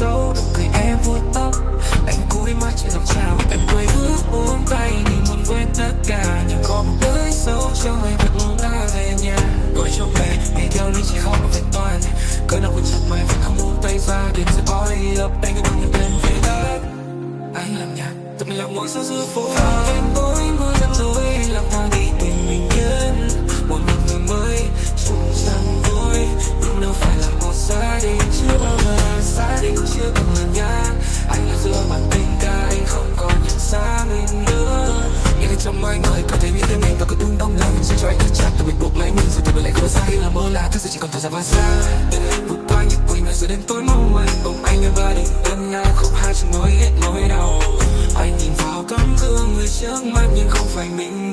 sâu. Nụ cười em vuốt tóc, anh cúi mắt trên dòng chào. Em quay bước buông tay đi muốn quên tất cả, nhưng có một nơi sâu trong anh vẫn đã về nhà. Gọi cho mẹ đi theo lý chỉ không vẹn toàn, cơn đau cuốn chặt mày vẫn không buông tay ra. Đêm sẽ có đi ấp anh cứ đừng nhấc lên về đất. Anh làm nhạc tập mình làm mỗi sao giữa phố. Em mỗi mưa dần lối lang thang đi tìm mình nhân. Một mình người mới chung chẳng vui, nhưng đâu phải là một gia đình. Chưa bao giờ là gia đình, chưa từng là nhà. Anh là giữa màn tình ca, anh không còn nhận ra mình nữa. Nhưng anh trong mọi người có thể biết đến mình và cứ tung đông lòng. Sẽ cho anh thức chắc từ bị buộc lấy mình, rồi từ lại khổ ra là mơ là thực sự chỉ còn thời gian và xa. Vụt qua những quỷ mẹ rồi đến tối mong anh ôm anh ở ba đình ân nga khúc hát cho nói hết nỗi đau. Anh nhìn vào tấm gương người trước mắt nhưng không phải mình.